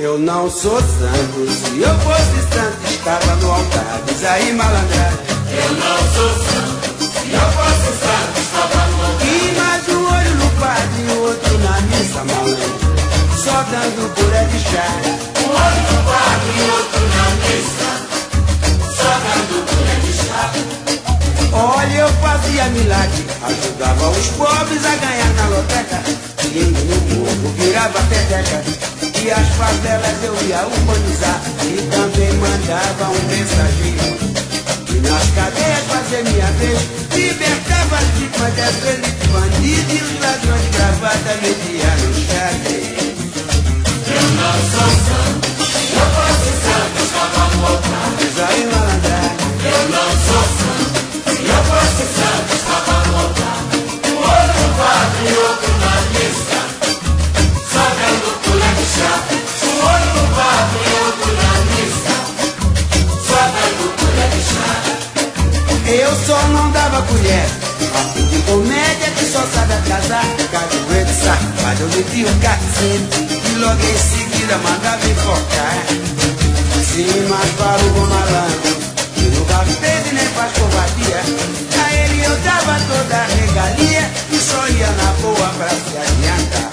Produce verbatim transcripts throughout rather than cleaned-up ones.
Eu não sou santo, se eu fosse santo estava no altar. Diz aí, malandragem. Eu não sou santo, se eu fosse santo estava no altar. E mais um olho no padre e o outro na missa, malandro, só dando colher de chá. Um olho no padre e outro na missa, só dando colher de chá. Olha, eu fazia milagre, ajudava os pobres a ganhar na loteca. E no morro virava peteca, e as favelas eu ia urbanizar. E também mandava um mensageiro e nas cadeias fazer minha vez. Libertava as vítimas das elites bandidas e os ladrões de gravata mediam no xadrez. Eu não sou santo, se eu fosse santo estava no altar. Diz aí, malandragem. Eu não sou santo, se eu fosse santo estava no altar. Um olho no padre e outro na missa, só dando colher de chá. Um olho no padre e outro na missa, só dando colher de chá. Eu só não dava colher, papo de comédia que só sabe atrasar. Cajueiro safado, eu metia um cacete e logo em seguida mandava enfocar. Sim, mas para o bom malandro, que nunca fez e nem faz covardia, a ele eu dava toda a regalia e só ia na boa pra se adiantar.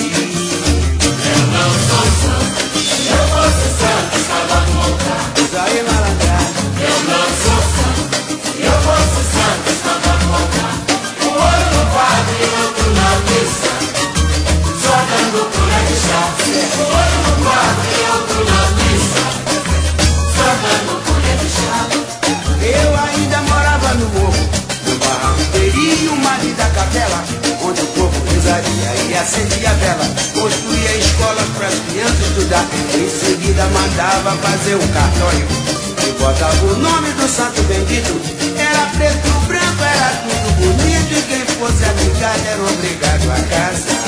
Eu não sou santo, se eu fosse santo estava no altar. Diz aí, malandragem. Eu não sou santo, se eu fosse santo estava no altar. Um olho no padre e outro na missa, só dando colher de chá. Um olho no padre e outro na missa, só dando colher de chá. Eu ainda morava no morro, no barranco teria uma ali da capela, onde o povo rezaria e acendia a vela. Construía escolas para as crianças estudar. Em seguida mandava fazer um cartório e botava o nome do santo bendito. Era preto, branco, era tudo bonito, e quem fosse amigado era obrigado a casar.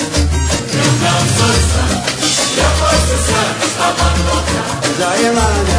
Eu não sou santo, se eu fosse santo estava no altar. Diz aí, malandro.